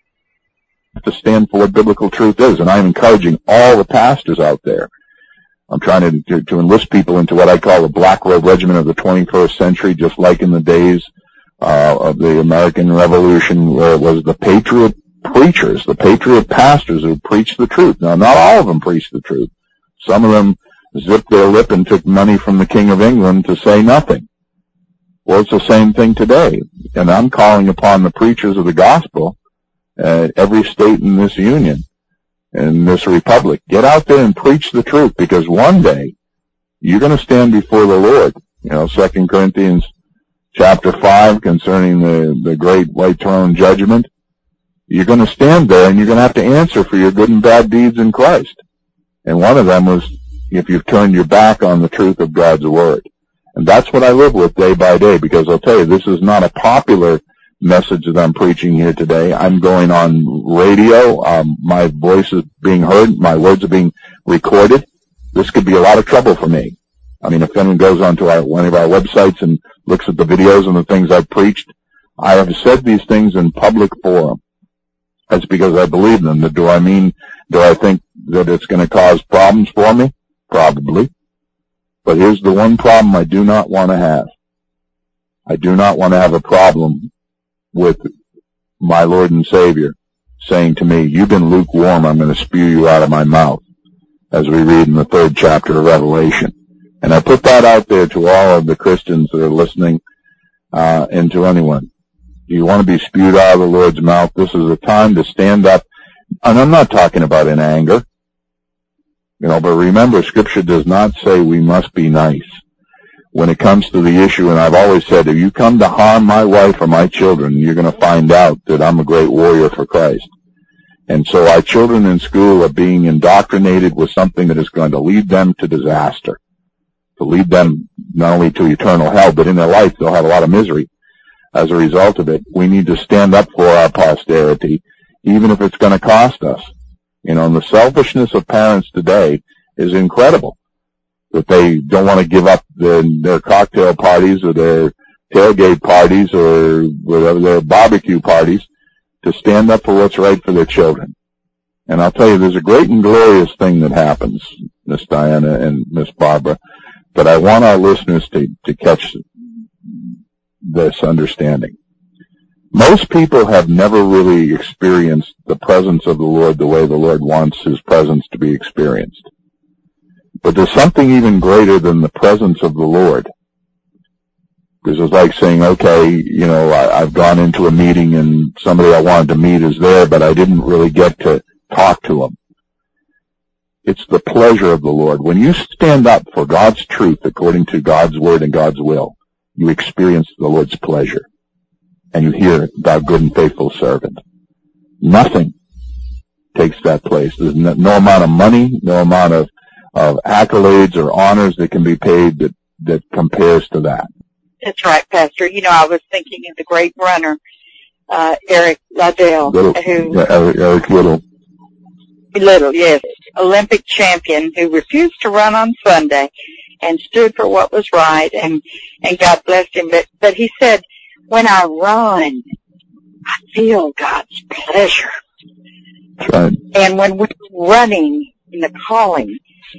to stand for what biblical truth is, and I'm encouraging all the pastors out there. I'm trying to enlist people into what I call the Black Robe Regiment of the 21st century, just like in the days of the American Revolution, where it was the patriot preachers, the patriot pastors who preached the truth. Now, not all of them preached the truth. Some of them zipped their lip and took money from the King of England to say nothing. Well, it's the same thing today. And I'm calling upon the preachers of the gospel at every state in this union, in this republic. Get out there and preach the truth, because one day you're going to stand before the Lord. You know, 2 Corinthians chapter 5 concerning the great white throne judgment. You're going to stand there and you're going to have to answer for your good and bad deeds in Christ. And one of them was if you've turned your back on the truth of God's word. And that's what I live with day by day, because I'll tell you, this is not a popular message that I'm preaching here today. I'm going on radio. My voice is being heard. My words are being recorded. This could be a lot of trouble for me. I mean, if anyone goes onto one of our websites and looks at the videos and the things I've preached, I have said these things in public forum. That's because I believe them. Do I think that it's going to cause problems for me? Probably. But here's the one problem I do not want to have. I do not want to have a problem with my Lord and Savior saying to me, you've been lukewarm, I'm going to spew you out of my mouth, as we read in the 3rd chapter of Revelation. And I put that out there to all of the Christians that are listening, and to anyone. Do you want to be spewed out of the Lord's mouth? This is a time to stand up. And I'm not talking about in anger. You know, but remember, Scripture does not say we must be nice. When it comes to the issue, and I've always said, if you come to harm my wife or my children, you're going to find out that I'm a great warrior for Christ. And so our children in school are being indoctrinated with something that is going to lead them to disaster, to lead them not only to eternal hell, but in their life they'll have a lot of misery as a result of it. We need to stand up for our posterity, even if it's going to cost us. You know, and the selfishness of parents today is incredible, that they don't want to give up their cocktail parties or their tailgate parties or whatever, their barbecue parties, to stand up for what's right for their children. And I'll tell you, there's a great and glorious thing that happens, Miss Diana and Miss Barbara, but I want our listeners to catch this understanding. Most people have never really experienced the presence of the Lord the way the Lord wants His presence to be experienced. But there's something even greater than the presence of the Lord. Because it's like saying, okay, you know, I've gone into a meeting and somebody I wanted to meet is there, but I didn't really get to talk to them. It's the pleasure of the Lord. When you stand up for God's truth according to God's word and God's will, you experience the Lord's pleasure. And you hear, thou good and faithful servant. Nothing takes that place. There's no amount of money, no amount of accolades or honors that can be paid that compares to that. That's right, Pastor. You know, I was thinking of the great runner, Eric Liddell, Eric Liddell. Little, yes, Olympic champion who refused to run on Sunday and stood for what was right, and God blessed him. But he said, when I run, I feel God's pleasure. That's right. And when we're running in the calling,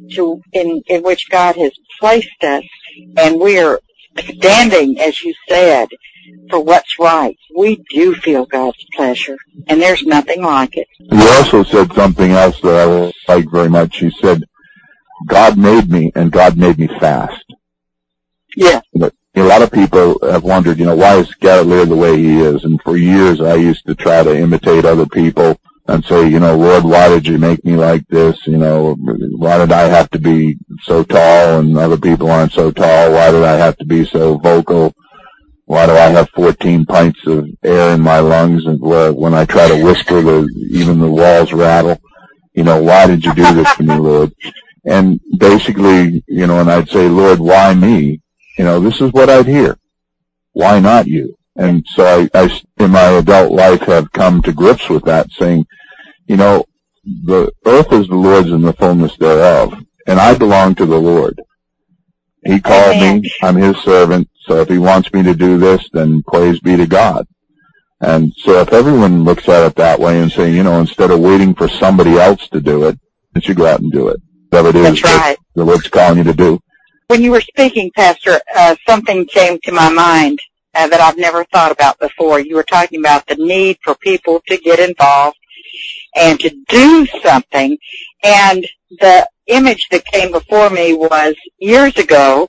in which God has placed us, and we are standing, as you said, for what's right. We do feel God's pleasure, and there's nothing like it. You also said something else that I like very much. You said, God made me, and God made me fast. Yeah. But a lot of people have wondered, why is Garrett Lear the way he is? And for years I used to try to imitate other people and say, Lord, why did you make me like this? Why did I have to be so tall and other people aren't so tall? Why did I have to be so vocal? Why do I have 14 pints of air in my lungs, and when I try to whisper, even the walls rattle? Why did you do this to me, Lord? And basically, and I'd say, Lord, why me? This is what I'd hear. Why not you? And so I, in my adult life, have come to grips with that, saying, the earth is the Lord's and the fullness thereof, and I belong to the Lord. He called me. I'm his servant. So if he wants me to do this, then praise be to God. And so if everyone looks at it that way and say, instead of waiting for somebody else to do it, you should go out and do it. Whatever it is that the Lord's calling you to do. When you were speaking, Pastor, something came to my mind that I've never thought about before. You were talking about the need for people to get involved and to do something. And the image that came before me was years ago,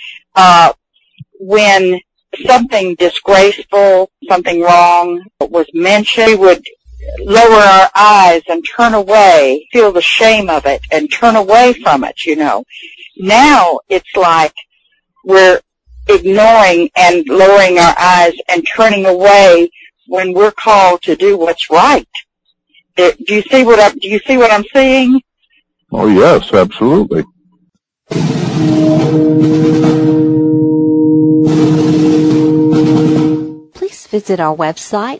when something disgraceful, something wrong was mentioned, we would lower our eyes and turn away, feel the shame of it, and turn away from it, Now it's like we're ignoring and lowering our eyes and turning away when we're called to do what's right. Do you see what I'm seeing? Oh yes, absolutely. Please visit our website,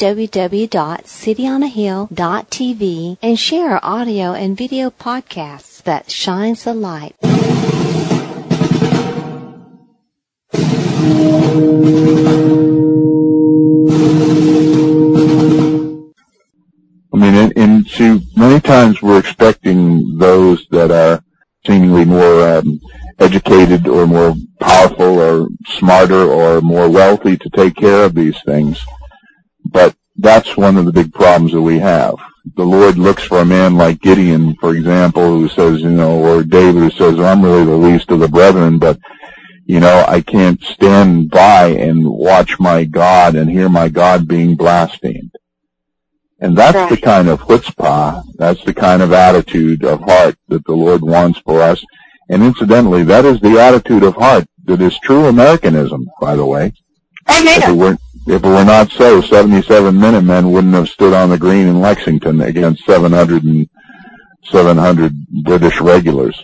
www.cityonahill.tv, and share our audio and video podcasts that shines the light. Many times we're expecting those that are seemingly more educated or more powerful or smarter or more wealthy to take care of these things. But that's one of the big problems that we have. The Lord looks for a man like Gideon, for example, who says, or David, who says, I'm really the least of the brethren, but, I can't stand by and watch my God and hear my God being blasphemed. And that's the kind of chutzpah, that's the kind of attitude of heart that the Lord wants for us. And incidentally, that is the attitude of heart that is true Americanism, by the way. Amen. If it were not so, 77 Minutemen wouldn't have stood on the green in Lexington against 700 British regulars.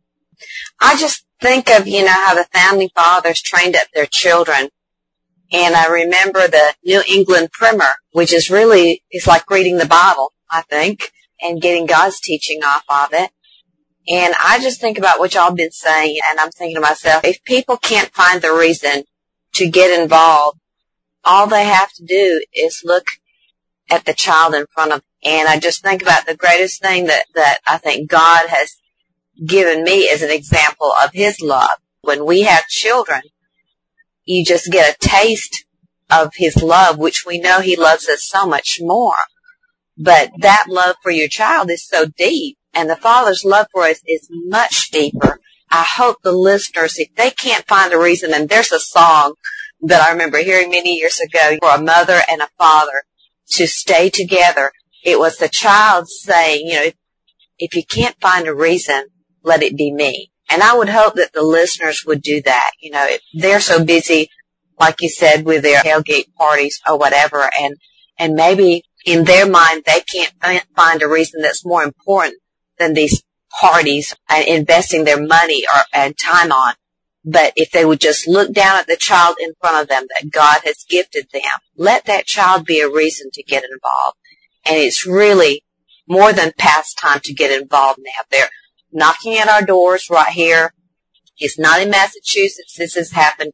I just think of, how the founding fathers trained up their children. And I remember the New England Primer, which is like reading the Bible, I think, and getting God's teaching off of it. And I just think about what y'all been saying, and I'm thinking to myself, if people can't find the reason to get involved, all they have to do is look at the child in front of them. And I just think about the greatest thing that I think God has given me as an example of his love. When we have children, you just get a taste of his love, which we know he loves us so much more. But that love for your child is so deep, and the Father's love for us is much deeper. I hope the listeners, if they can't find a reason, and there's a song that I remember hearing many years ago for a mother and a father to stay together. It was the child saying, if you can't find a reason, let it be me. And I would hope that the listeners would do that. If they're so busy, like you said, with their tailgate parties or whatever, and maybe in their mind they can't find a reason that's more important than these parties and investing their money and time on. But if they would just look down at the child in front of them that God has gifted them, let that child be a reason to get involved. And it's really more than past time to get involved now. They're knocking at our doors right here. It's not in Massachusetts. This has happened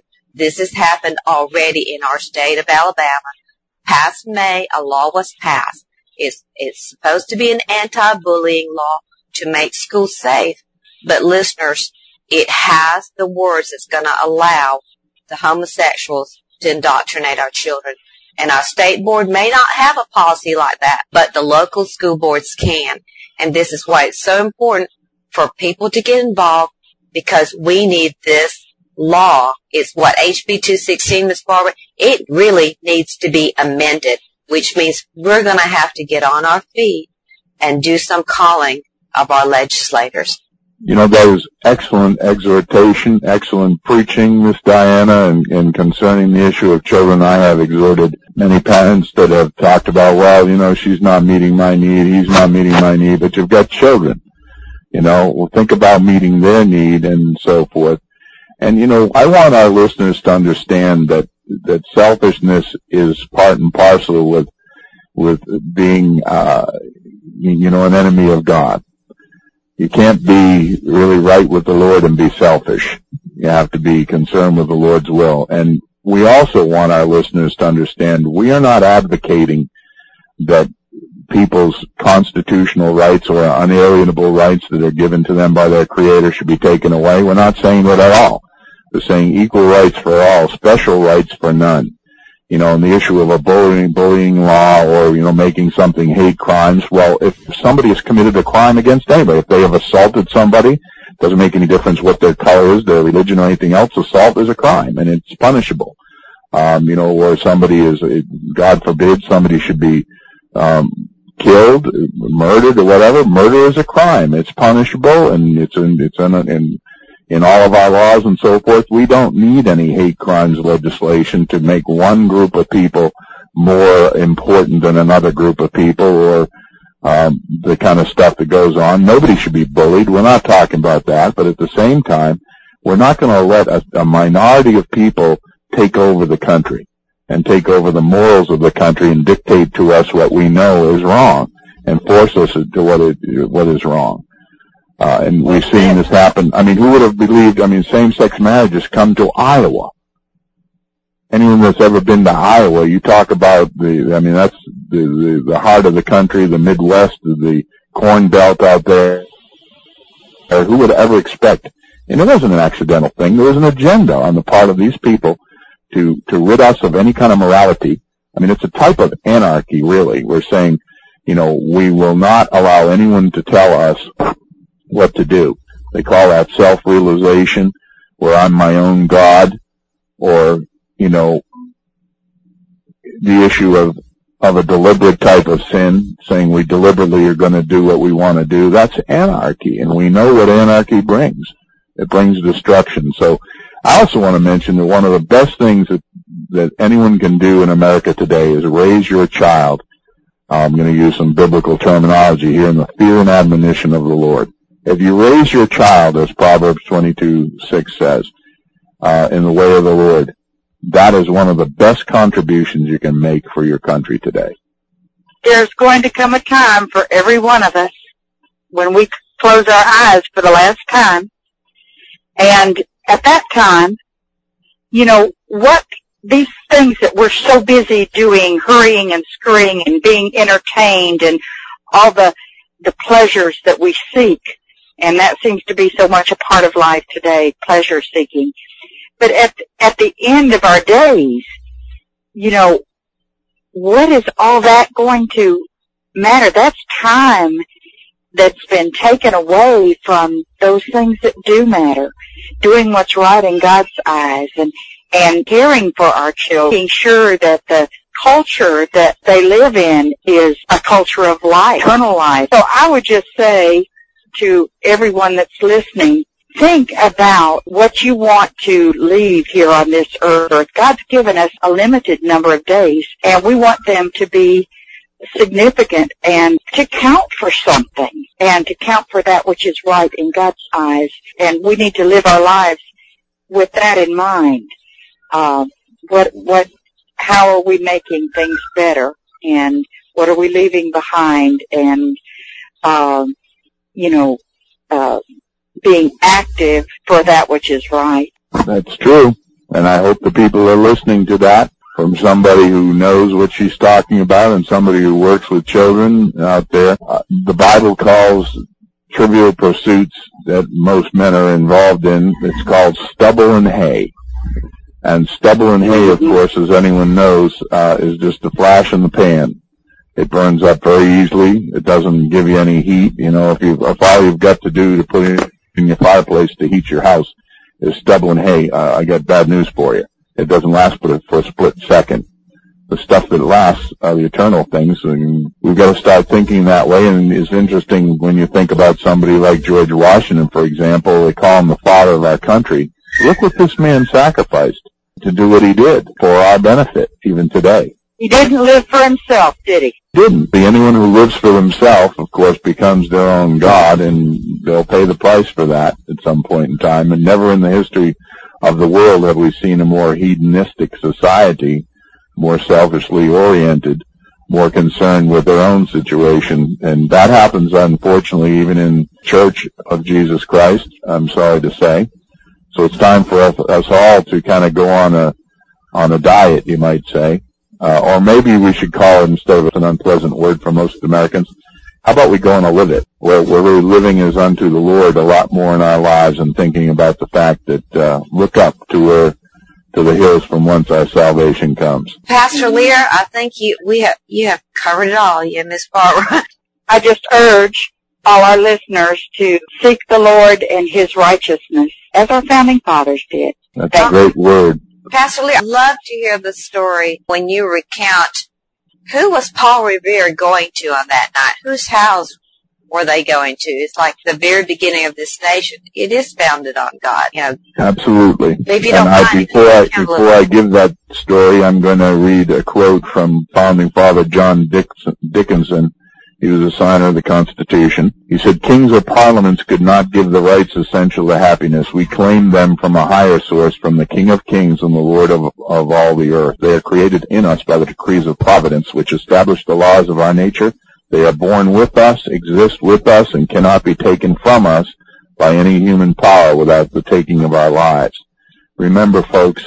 already in our state of Alabama. Past May, a law was passed. It's supposed to be an anti-bullying law to to make school safe. But listeners, it has the words that's going to allow the homosexuals to indoctrinate our children. And our state board may not have a policy like that, but the local school boards can. And this is why it's so important for people to get involved, because we need this law. It's what, HB 216, Ms. Barbara? It really needs to be amended, which means we're going to have to get on our feet and do some calling of our legislators. You know, that was excellent exhortation, excellent preaching, Miss Diana, and concerning the issue of children. I have exhorted many parents that have talked about, well, you know, she's not meeting my need, he's not meeting my need, but you've got children. You know, well, think about meeting their need and so forth. And, you know, I want our listeners to understand that selfishness is part and parcel with being, you know, an enemy of God. You can't be really right with the Lord and be selfish. You have to be concerned with the Lord's will. And we also want our listeners to understand we are not advocating that people's constitutional rights or unalienable rights that are given to them by their Creator should be taken away. We're not saying that at all. We're saying equal rights for all, special rights for none. You know, and the issue of a bullying law or, you know, making something hate crimes. Well, if somebody has committed a crime against anybody, if they have assaulted somebody, it doesn't make any difference what their color is, their religion, or anything else. Assault is a crime, and it's punishable. You know, or somebody is, God forbid, somebody should be killed, murdered, or whatever. Murder is a crime. It's punishable, and it's in all of our laws and so forth. We don't need any hate crimes legislation to make one group of people more important than another group of people, or the kind of stuff that goes on. Nobody should be bullied. We're not talking about that. But at the same time, we're not going to let a minority of people take over the country and take over the morals of the country and dictate to us what we know is wrong and force us to what is wrong. And we've seen this happen. I mean, who would have believed, same-sex marriages come to Iowa. Anyone that's ever been to Iowa, you talk about that's the heart of the country, the Midwest, the Corn Belt out there. Who would ever expect? And it wasn't an accidental thing. There was an agenda on the part of these people to rid us of any kind of morality. I mean, it's a type of anarchy, really. We're saying, you know, we will not allow anyone to tell us what to do. They call that self-realization, where I'm my own God, or, you know, the issue of a deliberate type of sin, saying we deliberately are going to do what we want to do. That's anarchy, and we know what anarchy brings. It brings destruction. So I also want to mention that one of the best things that anyone can do in America today is raise your child. I'm going to use some biblical terminology here, in the fear and admonition of the Lord. If you raise your child, as Proverbs 22:6 says, in the way of the Lord, that is one of the best contributions you can make for your country today. There's going to come a time for every one of us when we close our eyes for the last time. And at that time, you know, what these things that we're so busy doing, hurrying and scurrying and being entertained and all the pleasures that we seek, and that seems to be so much a part of life today, pleasure seeking. But at the end of our days, you know, what is all that going to matter? That's time that's been taken away from those things that do matter. Doing what's right in God's eyes and caring for our children, making sure that the culture that they live in is a culture of life, eternal life. So I would just say to everyone that's listening, think about what you want to leave here on this earth. God's given us a limited number of days, and we want them to be significant and to count for something, and to count for that which is right in God's eyes. And we need to live our lives with that in mind. How are we making things better, and what are we leaving behind, and being active for that which is right. That's true. And I hope the people are listening to that from somebody who knows what she's talking about and somebody who works with children out there. The Bible calls trivial pursuits that most men are involved in. It's called stubble and hay. And stubble and hay, of course, as anyone knows, is just a flash in the pan. It burns up very easily. It doesn't give you any heat. You know, if all you've got to do to put it in your fireplace to heat your house is stubble and hay, I got bad news for you. It doesn't last for a split second. The stuff that lasts are the eternal things, and we've got to start thinking that way. And it's interesting when you think about somebody like George Washington, for example. They call him the father of our country. Look what this man sacrificed to do what he did for our benefit, even today. He didn't live for himself, did he? Didn't. Anyone who lives for themselves, of course, becomes their own God, and they'll pay the price for that at some point in time. And never in the history of the world have we seen a more hedonistic society, more selfishly oriented, more concerned with their own situation. And that happens, unfortunately, even in Church of Jesus Christ, I'm sorry to say. So it's time for us all to kind of go on a diet, you might say. Or maybe we should call it, instead of an unpleasant word for most Americans, how about we go on a live it, where we're really living as unto the Lord a lot more in our lives, and thinking about the fact that look up to the hills from whence our salvation comes. Pastor Lear, I think you have covered it all, Miss Barbara. I just urge all our listeners to seek the Lord and His righteousness, as our founding fathers did. That's a great word. Pastor Lear, I'd love to hear the story when you recount who was Paul Revere going to on that night? Whose house were they going to? It's like the very beginning of this nation. It is founded on God, you know. Absolutely. If you don't mind, before I give that story, I'm going to read a quote from founding father John Dickinson. He was a signer of the Constitution. He said, "Kings or parliaments could not give the rights essential to happiness. We claim them from a higher source, from the King of Kings and the Lord of all the earth. They are created in us by the decrees of providence, which establish the laws of our nature. They are born with us, exist with us, and cannot be taken from us by any human power without the taking of our lives." Remember, folks,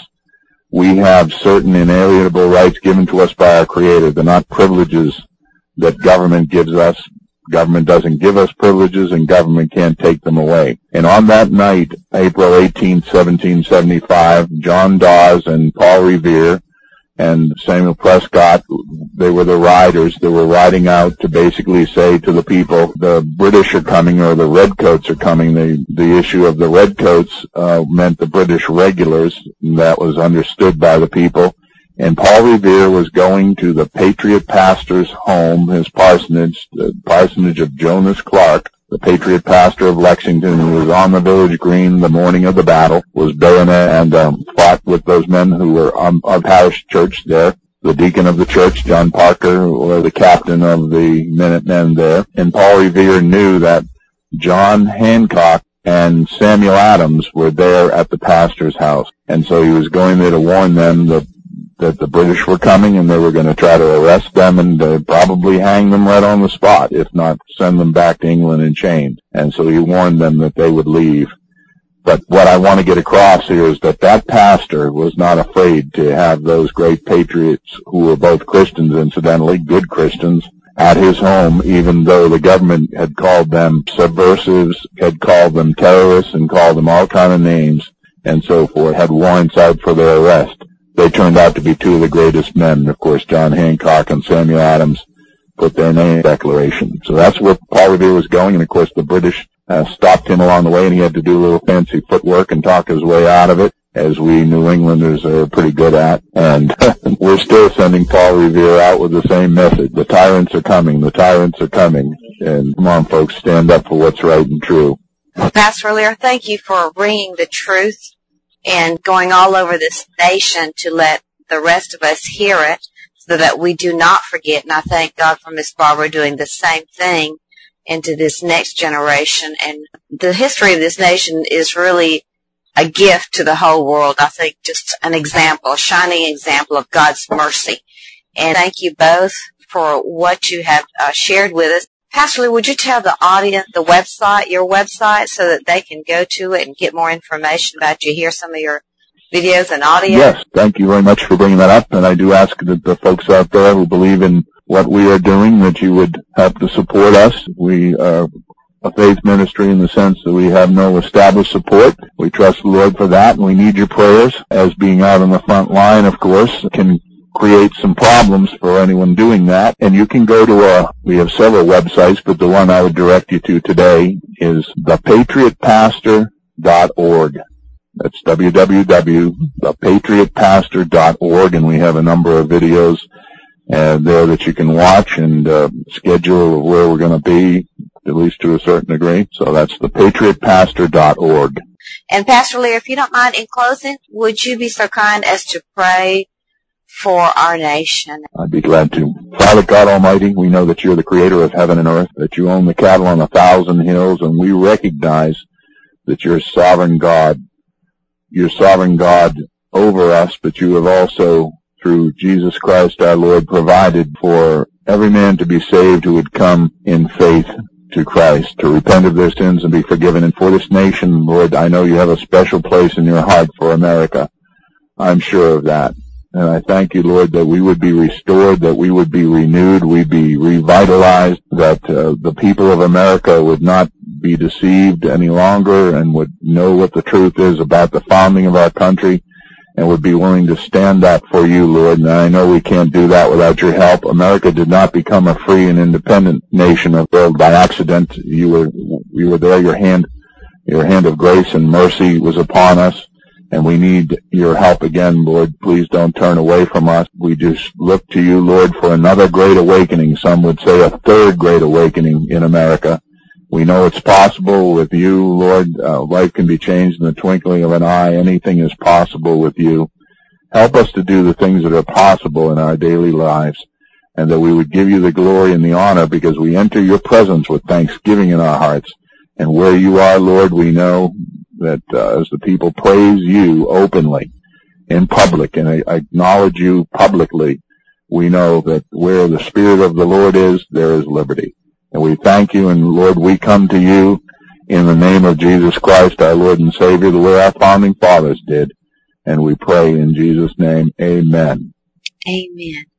we have certain inalienable rights given to us by our Creator. They're not privileges that government gives us. Government doesn't give us privileges, and government can't take them away. And on that night, April 18, 1775, John Dawes and Paul Revere and Samuel Prescott, they were the riders. They were riding out to basically say to the people, the British are coming, or the Redcoats are coming. The issue of the Redcoats meant the British regulars, and that was understood by the people. And Paul Revere was going to the Patriot pastor's home, his parsonage, the parsonage of Jonas Clark, the Patriot pastor of Lexington, who was on the village green the morning of the battle, was bayonet and fought with those men who were on parish church there. The deacon of the church, John Parker, or the captain of the Minutemen there. And Paul Revere knew that John Hancock and Samuel Adams were there at the pastor's house. And so he was going there to warn them that the British were coming, and they were going to try to arrest them and probably hang them right on the spot, if not send them back to England in chains. And so he warned them that they would leave. But what I want to get across here is that pastor was not afraid to have those great patriots, who were both Christians, incidentally, good Christians, at his home, even though the government had called them subversives, had called them terrorists, and called them all kind of names, and so forth, had warrants out for their arrest. They turned out to be two of the greatest men. Of course, John Hancock and Samuel Adams put their name in the Declaration. So that's where Paul Revere was going, and of course the British stopped him along the way, and he had to do a little fancy footwork and talk his way out of it, as we New Englanders are pretty good at. And we're still sending Paul Revere out with the same message. The tyrants are coming. The tyrants are coming. And come on, folks, stand up for what's right and true. Pastor Lear, thank you for bringing the truth and going all over this nation to let the rest of us hear it, so that we do not forget. And I thank God for Miss Barbara doing the same thing into this next generation. And the history of this nation is really a gift to the whole world. I think just an example, a shining example of God's mercy. And thank you both for what you have shared with us. Pastor Lee, would you tell the audience the website, your website, so that they can go to it and get more information about you, hear some of your videos and audio? Yes, thank you very much for bringing that up. And I do ask that the folks out there who believe in what we are doing, that you would help to support us. We are a faith ministry in the sense that we have no established support. We trust the Lord for that, and we need your prayers, as being out on the front line, of course, can create some problems for anyone doing that. And you can go to we have several websites, but the one I would direct you to today is thepatriotpastor.org. That's www.thepatriotpastor.org, and we have a number of videos there that you can watch and schedule where we're going to be, at least to a certain degree. So that's thepatriotpastor.org. And Pastor Lear, if you don't mind, in closing, would you be so kind as to pray for our nation? I'd be glad to. Father God Almighty, we know that you're the creator of heaven and earth, that you own the cattle on 1,000 hills, and we recognize that you're sovereign God. You're sovereign God over us, but you have also, through Jesus Christ our Lord, provided for every man to be saved who would come in faith to Christ, to repent of their sins and be forgiven. And for this nation, Lord, I know you have a special place in your heart for America. I'm sure of that. And I thank you, Lord, that we would be restored, that we would be renewed, we'd be revitalized, that the people of America would not be deceived any longer and would know what the truth is about the founding of our country and would be willing to stand up for you, Lord. And I know we can't do that without your help. America did not become a free and independent nation of the world by accident. You were there. Your hand of grace and mercy was upon us. And we need your help again, Lord. Please don't turn away from us. We just look to you, Lord, for another great awakening. Some would say a third great awakening in America. We know it's possible with you, Lord. Life can be changed in the twinkling of an eye. Anything is possible with you. Help us to do the things that are possible in our daily lives, and that we would give you the glory and the honor, because we enter your presence with thanksgiving in our hearts. And where you are, Lord, we know that as the people praise you openly in public and acknowledge you publicly, we know that where the Spirit of the Lord is, there is liberty. And we thank you, and Lord, we come to you in the name of Jesus Christ, our Lord and Savior, the way our founding fathers did. And we pray in Jesus' name, amen. Amen.